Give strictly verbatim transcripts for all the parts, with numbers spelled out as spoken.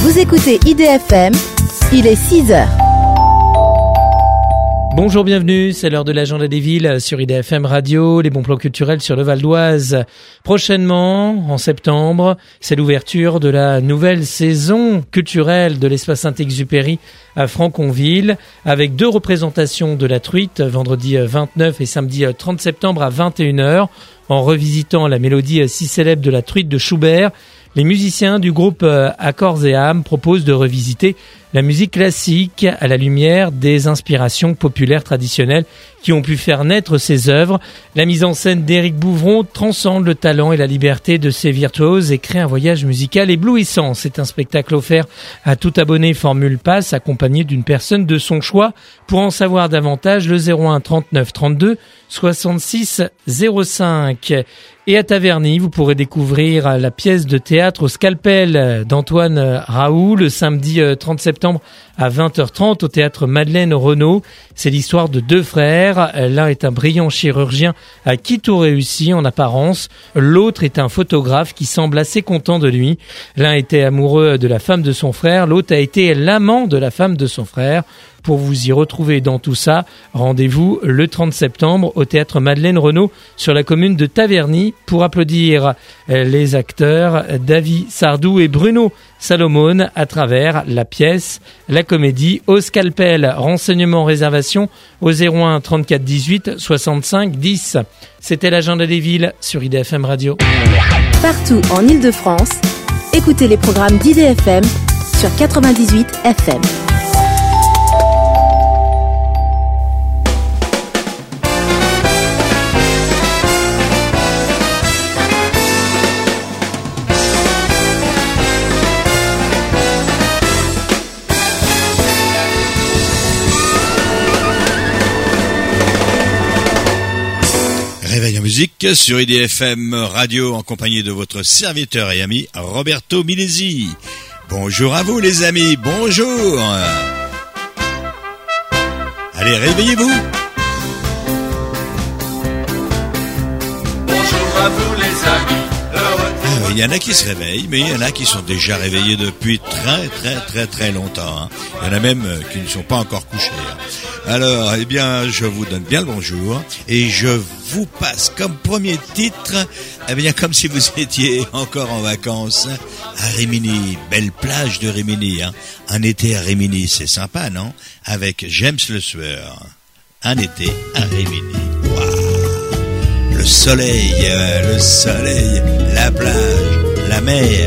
Vous écoutez I D F M, il est six heures. Bonjour, bienvenue, c'est l'heure de l'agenda des villes sur I D F M Radio, les bons plans culturels sur le Val d'Oise. Prochainement, en septembre, c'est l'ouverture de la nouvelle saison culturelle de l'espace Saint-Exupéry à Franconville, avec deux représentations de la truite, vendredi vingt-neuf et samedi trente septembre à vingt et une heures, en revisitant la mélodie si célèbre de la truite de Schubert. Les musiciens du groupe Accords et âmes proposent de revisiter la musique classique à la lumière des inspirations populaires traditionnelles qui ont pu faire naître ces œuvres. La mise en scène d'Éric Bouvron transcende le talent et la liberté de ses virtuoses et crée un voyage musical éblouissant. C'est un spectacle offert à tout abonné Formule Pass accompagné d'une personne de son choix. Pour en savoir davantage, le zéro un trente-neuf trente-deux soixante-six zéro cinq. Et à Taverny, vous pourrez découvrir la pièce de théâtre au scalpel d'Antoine Raoult le samedi trente septembre à vingt heures trente au théâtre Madeleine Renaud. C'est l'histoire de deux frères. L'un est un brillant chirurgien à qui tout réussit en apparence. L'autre est un photographe qui semble assez content de lui. L'un était amoureux de la femme de son frère, l'autre a été l'amant de la femme de son frère. Pour vous y retrouver dans tout ça, rendez-vous le trente septembre au théâtre Madeleine Renaud sur la commune de Taverny pour applaudir les acteurs David Sardou et Bruno Salomon à travers la pièce, la comédie au scalpel. Renseignements, réservations au zéro un trente-quatre dix-huit soixante-cinq dix. C'était l'agenda des villes sur I D F M Radio. Partout en Île-de-France, écoutez les programmes d'I D F M sur quatre-vingt-dix-huit F M. Réveil en musique sur I D F M Radio en compagnie de votre serviteur et ami Roberto Milesi. Bonjour à vous les amis, bonjour. Allez, réveillez-vous. Bonjour à vous les amis. Ah, il y en a qui se réveillent, mais il y en a qui sont déjà réveillés depuis très très très très longtemps. Hein. Il y en a même qui ne sont pas encore couchés. Hein. Alors, eh bien, je vous donne bien le bonjour et je vous passe comme premier titre, eh bien, comme si vous étiez encore en vacances à Rimini, belle plage de Rimini, hein. Un été à Rimini, c'est sympa, non? Avec James Le Sueur. Un été à Rimini. Waouh! Le soleil, euh, le soleil, la plage, la mer.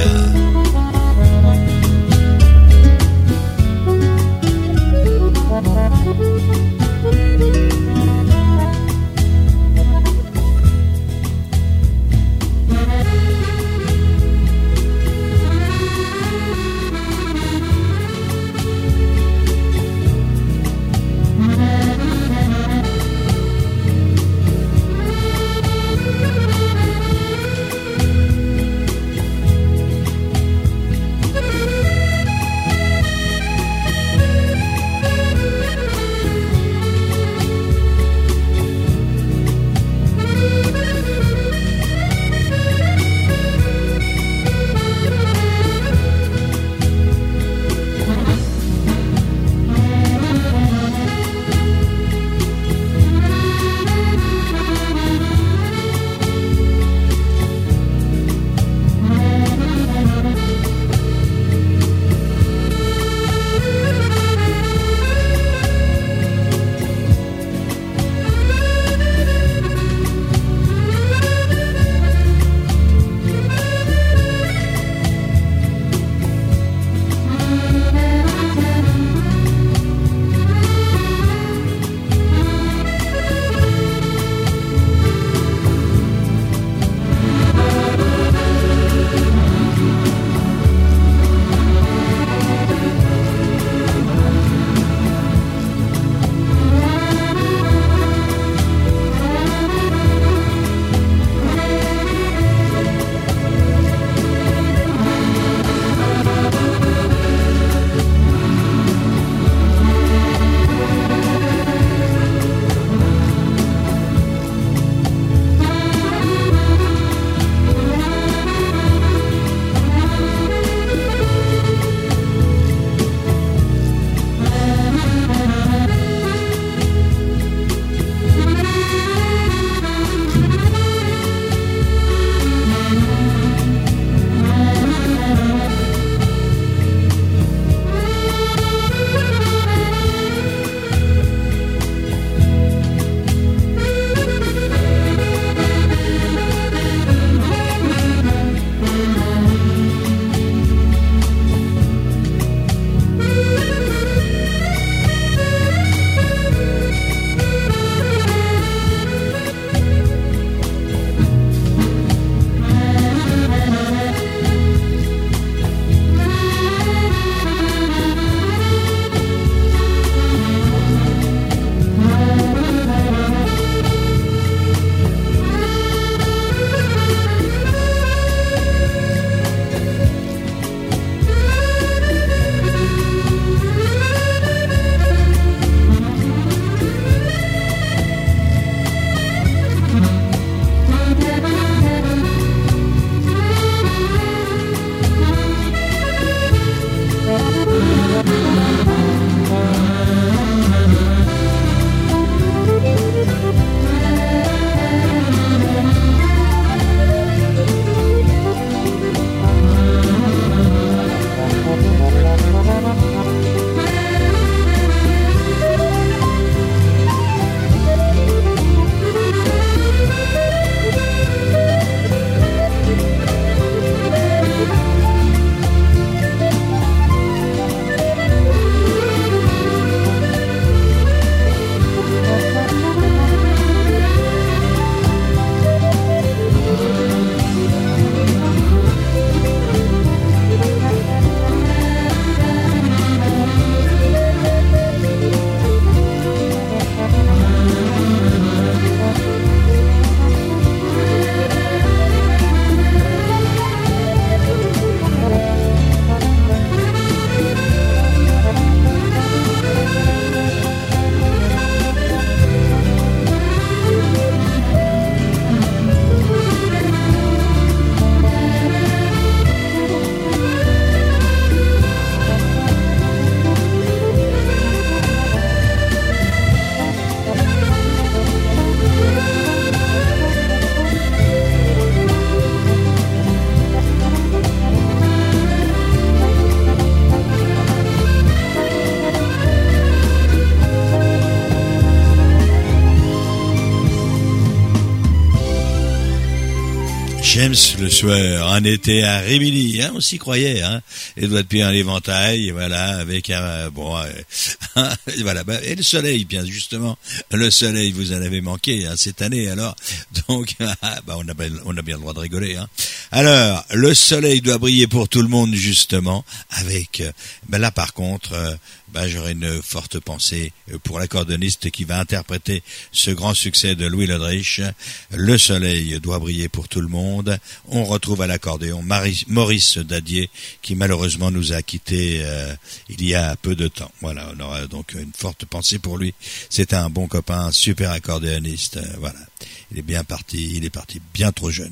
James le soir, un été à Rimini, hein, on s'y croyait, hein. Edouard de Pierre, un éventail, voilà, avec un, bon, euh, et voilà, bah, et le soleil, bien justement, le soleil, vous en avez manqué, hein, cette année, alors, donc, bah, on a, on a bien le droit de rigoler, hein. Alors, le soleil doit briller pour tout le monde, justement, avec, ben là, par contre, euh, ben, j'aurais une forte pensée pour l'accordéoniste qui va interpréter ce grand succès de Louis Lodrich. Le soleil doit briller pour tout le monde. On retrouve à l'accordéon Marie, Maurice Dadier, qui malheureusement nous a quittés euh, il y a peu de temps. Voilà, on aura donc une forte pensée pour lui. C'est un bon copain, un super accordéoniste. Euh, voilà, il est bien parti, il est parti bien trop jeune.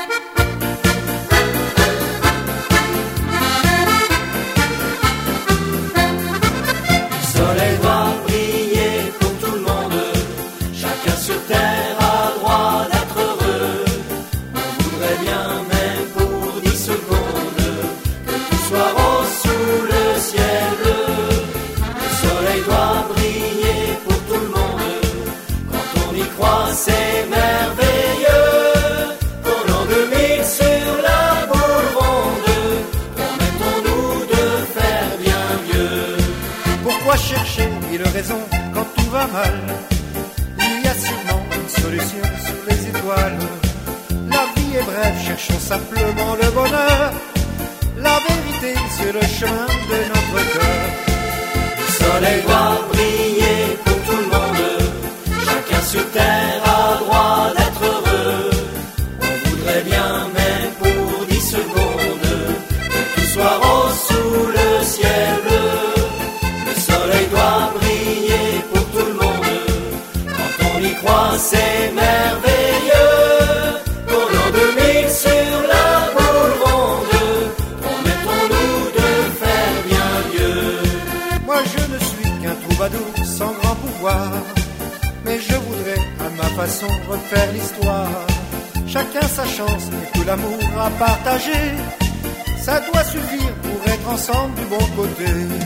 Le soleil doit briller pour tout le monde. Chacun sur terre a droit d'être heureux. On voudrait bien, même pour dix secondes, que tout soit rose sous le ciel bleu. Le soleil doit briller pour tout le monde. Quand on y croit, c'est merveilleux. Pour l'an deux mille sur la boule ronde, promettons-nous de faire bien mieux. Pourquoi chercher mille raisons quand tout va mal? Il y a sûrement une solution sous les étoiles. La vie est brève, cherchons simplement le bonheur. La vérité sur le chemin de notre cœur. Le soleil doit briller pour tout le monde. Chacun sur terre a droit d'être heureux. On voudrait bien, même pour dix secondes, que tout soit rose sous le ciel bleu. Le soleil doit briller pour tout le monde. Quand on y croit, c'est merveilleux. Pour l'an deux mille sur la boule ronde, promettons-nous de faire bien mieux. Moi je ne suis qu'un troubadour sans grand pouvoir, mais je voudrais à ma façon refaire l'histoire. Chacun sa chance et tout l'amour à partager. Ça doit suffire pour être ensemble du bon côté.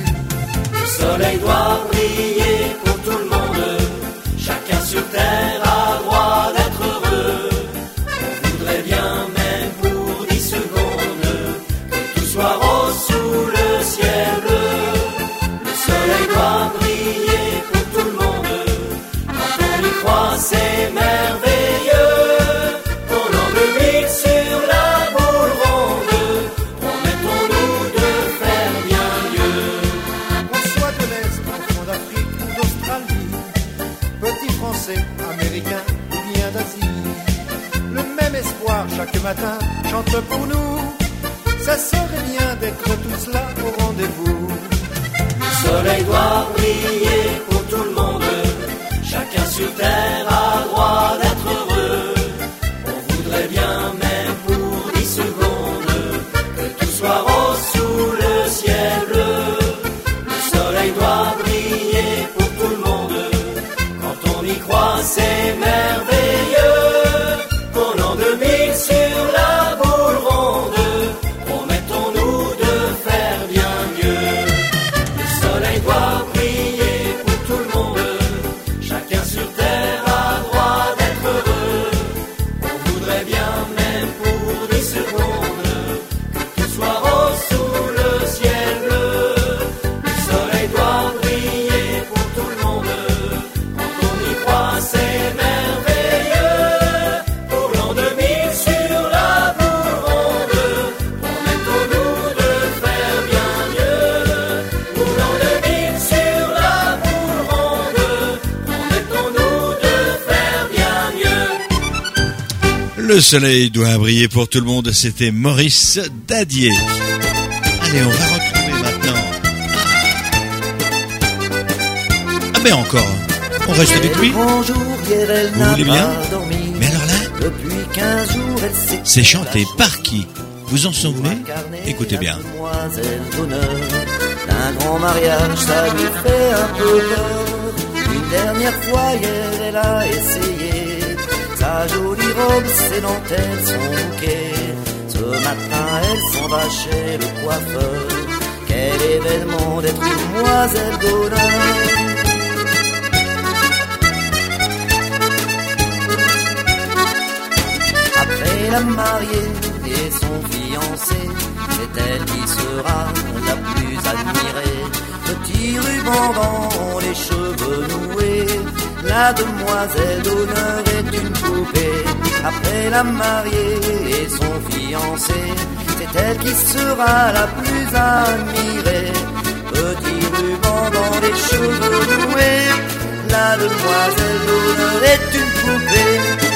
Le soleil doit briller pour tout le monde. Chacun sur terre a droit d'être heureux. On voudrait bien, même pour dix secondes, que tout soit rose sous le ciel bleu. Le soleil doit briller pour tout le monde. Quand on y croit, c'est merveilleux. Pour l'an deux mille sur la boule ronde, promettons-nous de faire bien mieux. Qu'on soit de l'Est, au fond d'Afrique ou d'Australie, petit français, américain ou bien d'Asie, le même espoir chaque matin chante pour nous. Ça serait bien d'être tous là au rendez-vous. Le soleil doit briller pour tout le monde. Chacun sur terre a droit d'être heureux. On voudrait bien, même pour dix secondes, que tout soit rose sous le ciel bleu. Le soleil doit briller pour tout le monde. Quand on y croit, c'est merveilleux. Pour l'an deux mille sur la boule ronde, promettons-nous de faire bien mieux. Le soleil doit briller pour tout le monde. Chacun sur terre a droit d'être heureux. On voudrait bien, même pour dix secondes, que tout soit rose sous le ciel bleu. Le soleil doit briller pour tout le monde. Quand on y croit, c'est merveilleux. Pour l'an deux mille sur la boule ronde, promettons-nous de faire bien mieux. Pour l'an deux mille sur la boule ronde, promettons-nous de faire bien mieux. Le soleil doit briller pour tout le monde, c'était Maurice Dadier. Allez, on va retrouver maintenant. Ah ben encore, on reste avec lui. Bonjour, hier elle Vous n'a voulez bien? pas dormi. Mais alors là, Depuis quinze jours, elle s'est c'est chanté par qui? Vous en souvenez? Écoutez bien. Demoiselle d'honneur d'un grand mariage, ça lui fait un peu peur. Une dernière fois, hier, elle a essayé. Sa jolie robe, ses dentelles, son bouquet. Ce matin, elle s'en va chez le coiffeur. Quel événement d'être demoiselle d'honneur. Après la mariée, et son fiancé, c'est elle qui sera la plus admirée. Petit ruban dans les cheveux noués, la demoiselle d'honneur est une poupée. Après la mariée et son fiancé, c'est elle qui sera la plus admirée. Petit ruban dans les cheveux noués, la demoiselle d'honneur est une poupée.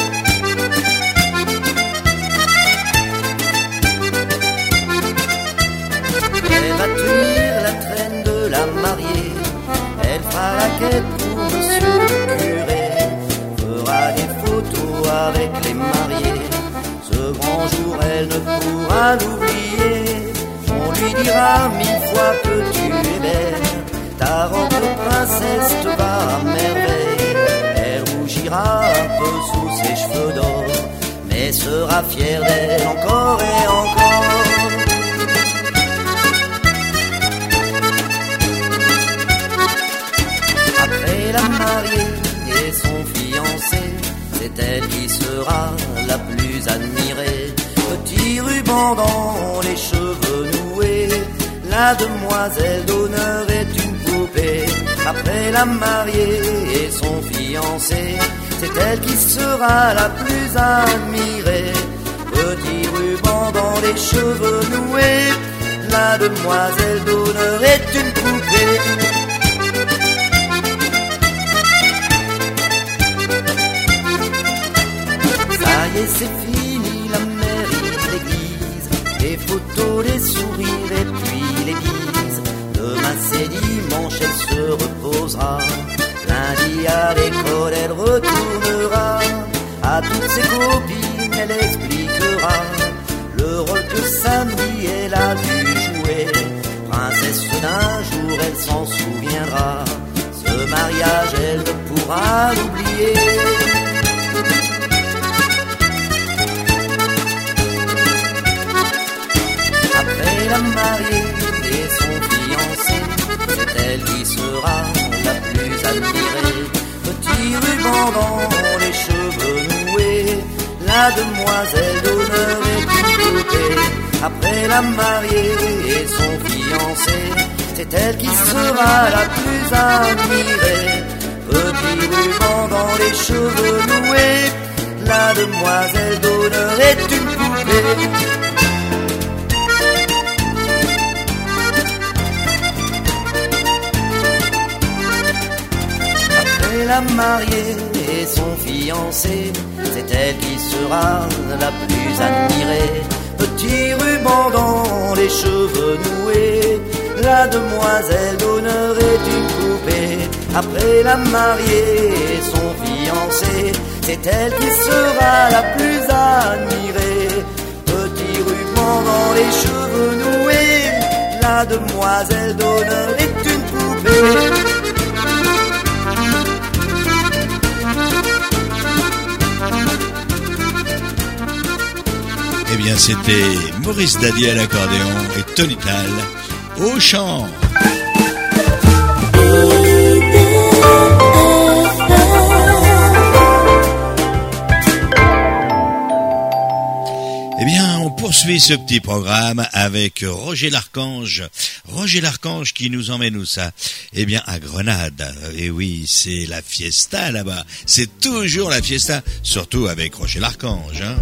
Elle va tenir la traîne de la mariée, elle fera la quête pour monsieur le curé, fera des photos avec les mariés. Ce grand jour elle ne pourra l'oublier, on lui dira mille fois que tu es belle, ta robe de princesse te va à merveille. Elle rougira un peu sous ses cheveux d'or, mais sera fière d'elle encore et encore. Après la mariée et son fiancé, c'est elle qui sera la plus admirée. Petit ruban dans les cheveux noués, la demoiselle d'honneur est une poupée. Après la mariée et son fiancé, c'est elle qui sera la plus admirée. Petit ruban dans les cheveux noués, la demoiselle d'honneur est une poupée. Ça y est, c'est fini la mairie, l'église, les photos, les sourires et puis les bises. Demain c'est dimanche, elle se reposera. Lundi à l'école, elle retournera. À toutes ses copines, elle expliquera le rôle que samedi elle a dû jouer. Princesse d'un jour, elle s'en souviendra. Ce mariage, elle ne pourra l'oublier. Après la mariée et son fiancé, c'est elle qui sera la plus admirée. Petit ruban dans les cheveux noués, la demoiselle d'honneur est une poupée. Après la mariée et son fiancé, c'est elle qui sera la plus admirée. Petit ruban dans les cheveux noués, la demoiselle d'honneur est une poupée. La mariée et son fiancé, c'est elle qui sera la plus admirée. Petit ruban dans les cheveux noués, la demoiselle d'honneur est une poupée. Après la mariée et son fiancé, c'est elle qui sera la plus admirée. Petit ruban dans les cheveux noués, la demoiselle d'honneur est une poupée. Eh bien, c'était Maurice Dadier à l'accordéon et Tony Tal au chant. Eh bien, on poursuit ce petit programme avec Roger l'Archange. Roger l'Archange qui nous emmène où ça? Eh bien, à Grenade. Et oui, c'est la fiesta là-bas. C'est toujours la fiesta, surtout avec Roger l'Archange, hein.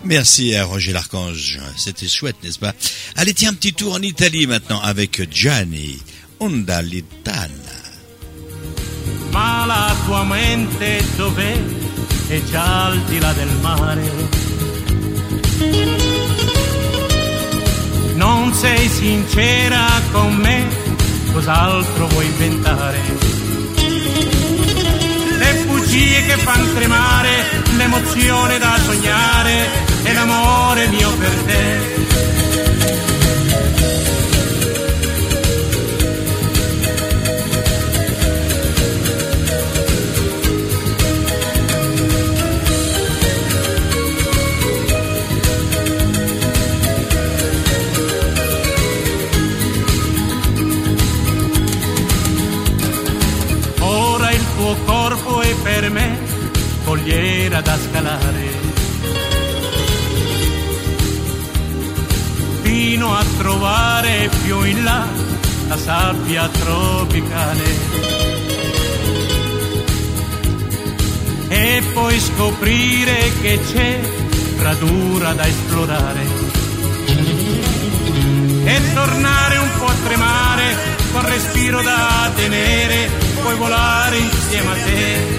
Merci à Roger l'Archange, c'était chouette, n'est-ce pas? Allez, tiens, un petit tour en Italie maintenant avec Gianni Ondalitana. Ma la tua mente dov'è? È già al di là del mare. Non sei sincera con me, cos'altro vuoi inventare? Le bugie che fan tremare, l'emozione da sognare e l'amore mio per te. Ora il tuo corpo è per me scogliera da scalare, fino a trovare più in là la sabbia tropicale, e poi scoprire che c'è radura da esplorare, e tornare un po' a tremare con respiro da tenere, puoi volare insieme a te.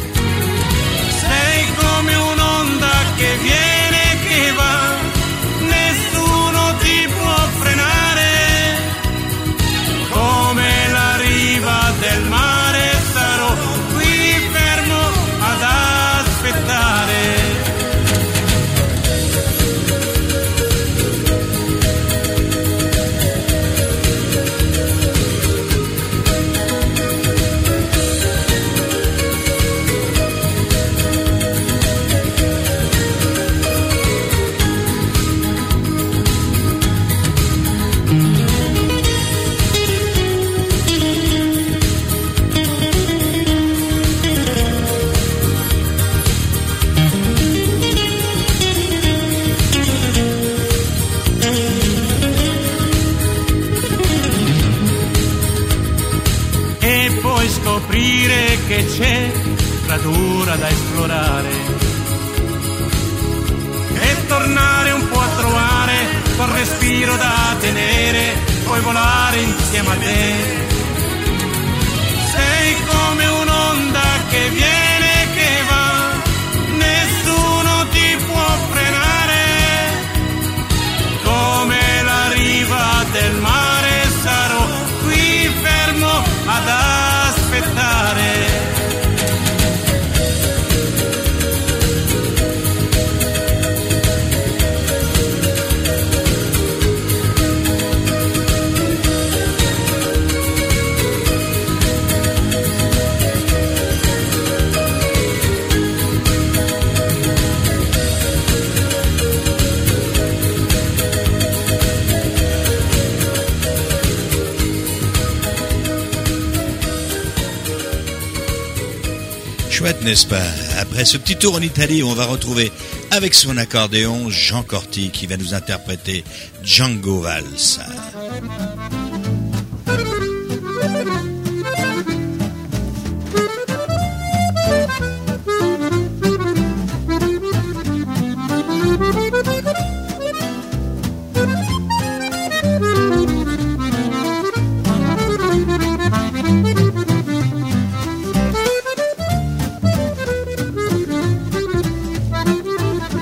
Sei come un'onda che viene e che va, nessuno ti può frenare. Come la riva del mare sarò qui fermo ad aspettare. Scoprire che c'è radura da esplorare, e tornare un po' a trovare col respiro da tenere, puoi volare insieme a te. Sei come un'onda che viene e che va, nessuno ti può frenare. Come la riva del mare sarò qui fermo ad aspettare. Chouette, n'est-ce pas? Après ce petit tour en Italie, on va retrouver avec son accordéon Jean Corti qui va nous interpréter Django Valse.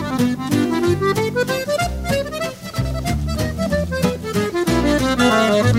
Thank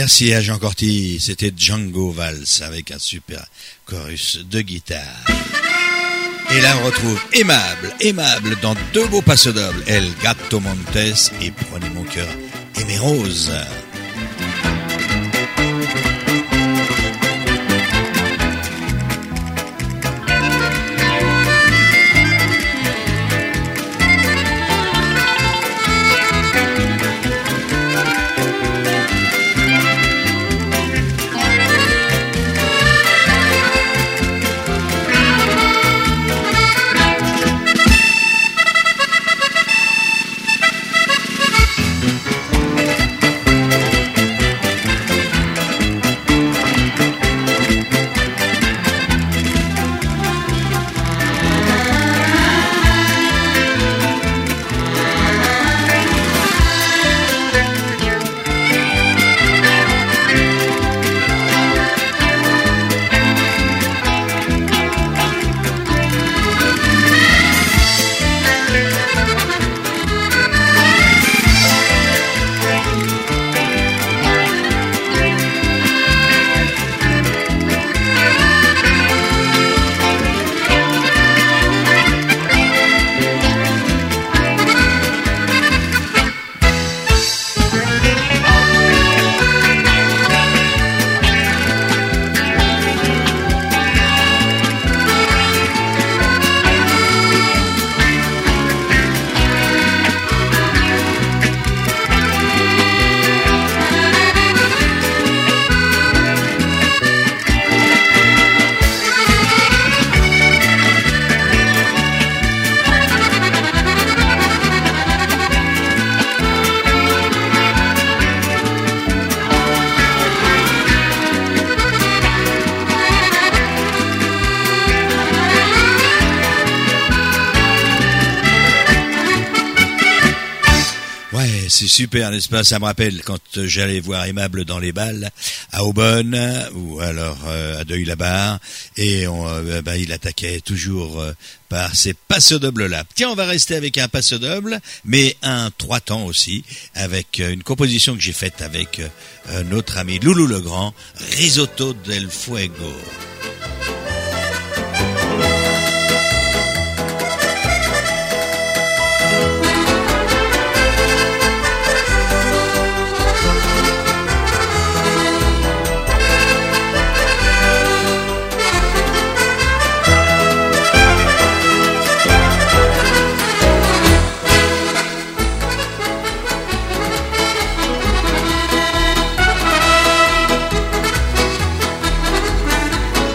Merci à Jean Corti, c'était Django Valls avec un super chorus de guitare. Et là on retrouve Aimable, Aimable dans deux beaux passos doubles, El Gato Montes et Prenez mon cœur et mes roses. C'est super, n'est-ce pas? Ça me rappelle quand j'allais voir Aimable dans les balles à Aubonne ou alors euh, à Deuil-la-Barre et on, euh, bah, il attaquait toujours euh, par ces passos doubles là. Tiens, on va rester avec un passo double, mais un trois temps aussi, avec euh, une composition que j'ai faite avec euh, notre ami Loulou Legrand, Risotto del Fuego. Risotto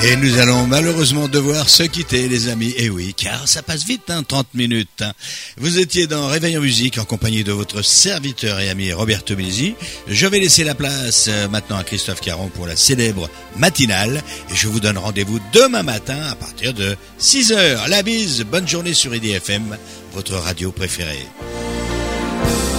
Et nous allons malheureusement devoir se quitter, les amis. Et oui, car ça passe vite, hein, trente minutes. Hein. Vous étiez dans Réveil en musique en compagnie de votre serviteur et ami Roberto Misi. Je vais laisser la place euh, maintenant à Christophe Caron pour la célèbre matinale. Et je vous donne rendez-vous demain matin à partir de six heures. La bise, bonne journée sur I D F M, votre radio préférée.